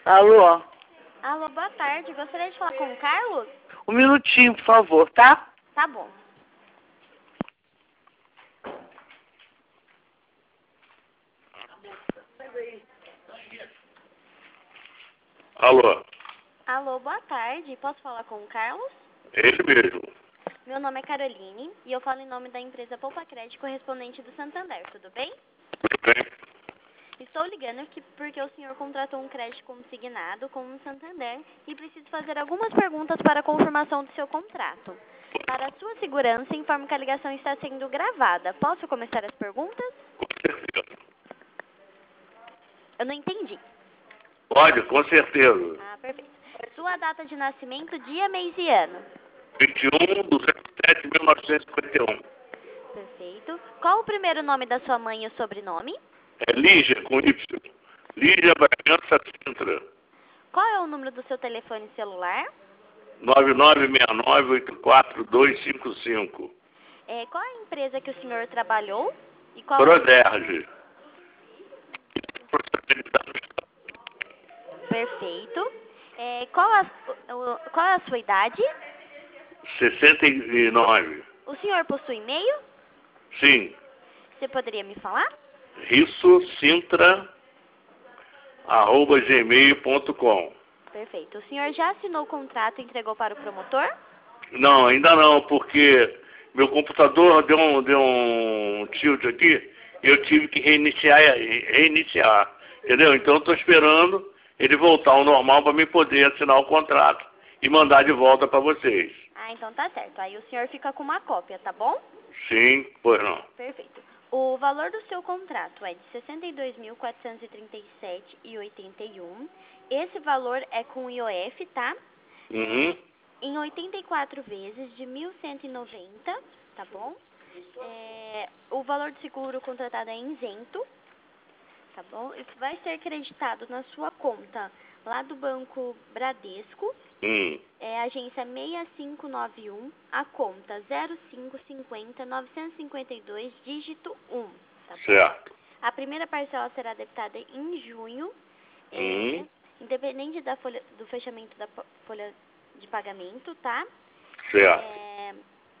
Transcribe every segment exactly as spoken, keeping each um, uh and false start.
Alô? Alô, boa tarde. Gostaria de falar com o Carlos? Um minutinho, por favor, tá? Tá bom. Alô? Alô, boa tarde. Posso falar com o Carlos? Ele mesmo. Meu nome é Caroline e eu falo em nome da empresa Poupa Crédito correspondente do Santander, tudo bem? Tudo bem? Estou ligando aqui porque o senhor contratou um crédito consignado com o Santander e preciso fazer algumas perguntas para a confirmação do seu contrato. Para a sua segurança, informo que a ligação está sendo gravada. Posso começar as perguntas? Com certeza. Eu não entendi. Pode, com certeza. Ah, perfeito. Sua data de nascimento, dia, mês e ano. vinte e um de sete de mil novecentos e cinquenta e um. Perfeito. Qual o primeiro nome da sua mãe e o sobrenome? É Lígia, com Y. Lígia Bragança Sintra. Qual é o número do seu telefone celular? nove nove seis nove oito quatro dois cinco cinco. É, qual é a empresa que o senhor trabalhou? E qual Proderge. Perfeito. É, qual, a, o- qual é a sua idade? sessenta e nove. O senhor possui e-mail? Sim. Você poderia me falar? Risso Sintra arroba gmail ponto com. Perfeito. O senhor já assinou o contrato e entregou para o promotor? Não, ainda não, porque meu computador deu um, deu um tilt aqui e eu tive que reiniciar, reiniciar, entendeu? Então eu estou esperando ele voltar ao normal para me poder assinar o contrato e mandar de volta para vocês. Ah, então tá certo. Aí o senhor fica com uma cópia, tá bom? Sim, pois não. Perfeito. O valor do seu contrato é de sessenta e dois mil quatrocentos e trinta e sete reais e oitenta e um. Esse valor é com I O F, tá? Uhum. Em oitenta e quatro vezes de mil cento e noventa, tá bom? É, o valor do seguro contratado é isento, tá bom? Isso vai ser creditado na sua conta lá do Banco Bradesco, Hum. é a agência seis cinco nove um, a conta zero cinco cinco zero nove cinco dois, dígito um, tá bom? Certo. A primeira parcela será debitada em junho, é, Hum. independente da folha, do fechamento da po- folha de pagamento, tá? Certo. É,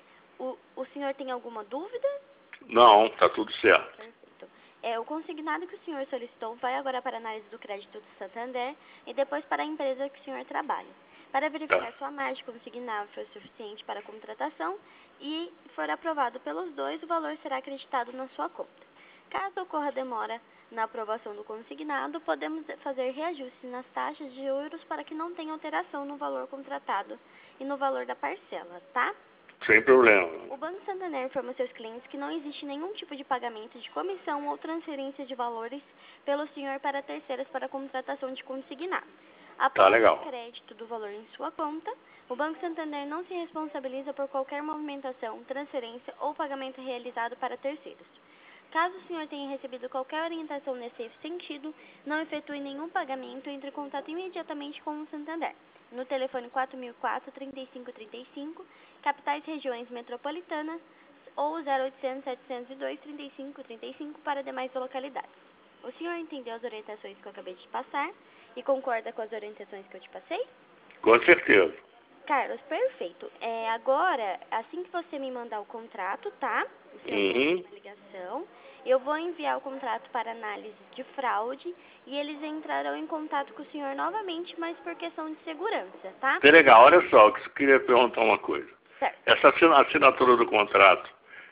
o, o senhor tem alguma dúvida? Não, tá tudo certo. Perfeito. É, o consignado que o senhor solicitou vai agora para a análise do crédito do Santander e depois para a empresa que o senhor trabalha. Para verificar Tá. se a margem consignada foi suficiente para a contratação e for aprovado pelos dois, o valor será acreditado na sua conta. Caso ocorra demora na aprovação do consignado, podemos fazer reajuste nas taxas de juros para que não tenha alteração no valor contratado e no valor da parcela, tá? Sem problema. O Banco Santander informa seus clientes que não existe nenhum tipo de pagamento de comissão ou transferência de valores pelo senhor para terceiros para a contratação de consignado. Após legal. o crédito do valor em sua conta, o Banco Santander não se responsabiliza por qualquer movimentação, transferência ou pagamento realizado para terceiros. Caso o senhor tenha recebido qualquer orientação nesse sentido, não efetue nenhum pagamento, entre em contato imediatamente com o Santander, no telefone quatro mil e quatro, trinta e cinco trinta e cinco, capitais regiões metropolitanas, ou zero oitocentos, setecentos e dois, trinta e cinco trinta e cinco para demais localidades. O senhor entendeu as orientações que eu acabei de passar e concorda com as orientações que eu te passei? Com certeza. Carlos, perfeito. É, agora, assim que você me mandar o contrato, tá? O senhor me Uhum. manda uma ligação. Eu vou enviar o contrato para análise de fraude e eles entrarão em contato com o senhor novamente, mas por questão de segurança, tá? Que legal. Olha só, eu queria perguntar uma coisa. Certo. Essa assina- assinatura do contrato,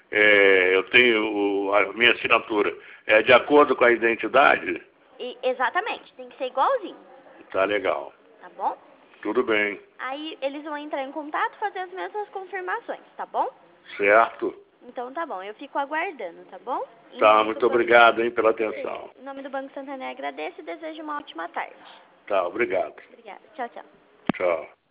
é, eu tenho o- a minha assinatura, é de acordo com a identidade? E, exatamente, tem que ser igualzinho, Tá legal. tá bom? Tudo bem. Aí eles vão entrar em contato e fazer as mesmas confirmações, tá bom? Certo? Então tá bom, eu fico aguardando, tá bom? Em Tá, nome do muito Banco- obrigado, hein, pela atenção. Em nome do Banco Santander, agradeço e desejo uma ótima tarde. Tá, obrigado. Obrigada. Tchau, tchau. Tchau.